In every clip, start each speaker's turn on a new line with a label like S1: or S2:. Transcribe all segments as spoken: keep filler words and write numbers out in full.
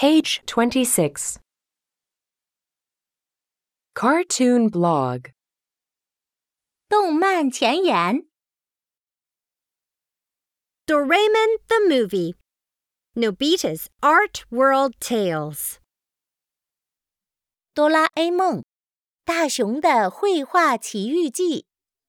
S1: Page twenty-six. Cartoon blog.
S2: 动漫前言
S3: Doraemon the Movie. Nobita's Art World Tales.
S2: 哆啦 A 梦大雄的绘画奇遇记。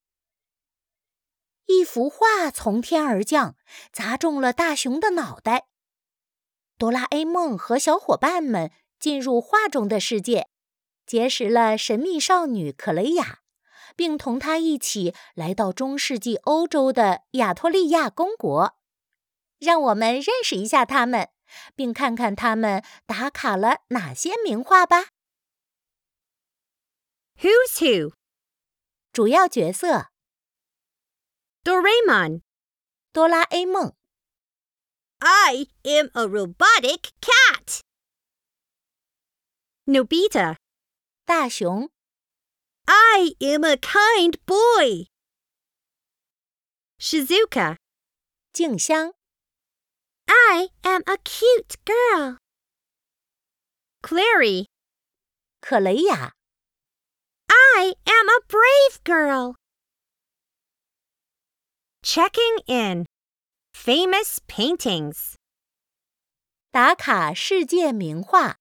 S2: 一幅画从天而降，砸中了大雄的脑袋。哆啦 A 梦和小伙伴们进入画中的世界，结识了神秘少女可雷亚，并同她一起来到中世纪欧洲的亚托利亚公国。让我们认识一下他们，并看看他们打卡了哪些名画吧。
S3: Who's Who?
S2: 主要角色
S3: Doraemon.
S2: 哆啦 A 梦
S3: I am a robotic cat. Nobita.
S2: 大雄
S3: I am a kind boy. Shizuka.
S2: 静香
S3: I am a cute girl. Clary.
S2: 可雷亚
S3: I am a brave girl. Checking in. Famous paintings.
S2: 打卡世界名画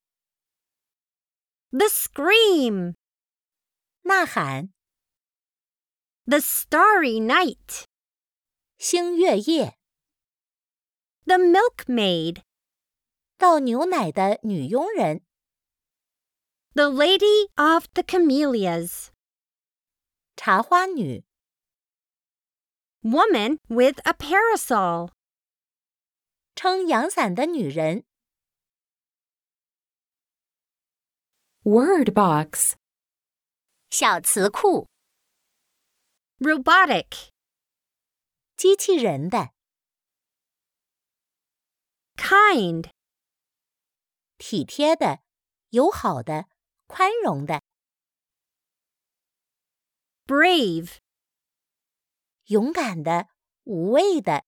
S3: The Scream.
S2: 呐喊
S3: The Starry Night.
S2: 星月夜
S3: The Milkmaid.
S2: 倒牛奶的女佣人
S3: The Lady of the Camellias.
S2: 茶花女
S3: Woman with a parasol.
S2: 撑阳伞的女人
S1: Word box.
S2: 小词库
S3: Robotic.
S2: 机器人的
S3: Kind.
S2: 体贴的友好的宽容的
S3: Brave.
S2: 勇敢的无畏的